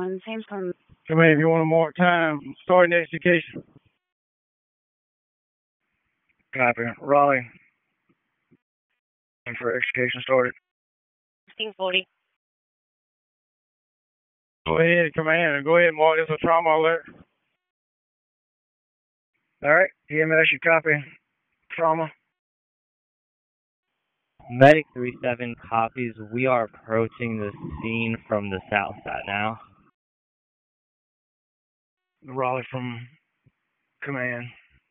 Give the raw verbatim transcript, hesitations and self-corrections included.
On same time. Come in if you want more time. Starting execution. Copy. Raleigh. And for execution started. fifteen forty. Go ahead, command. Go ahead and mark this a trauma alert. All right. E M S, you copy. Trauma. Medic three seven copies. We are approaching the scene from the south side now. Raleigh from command.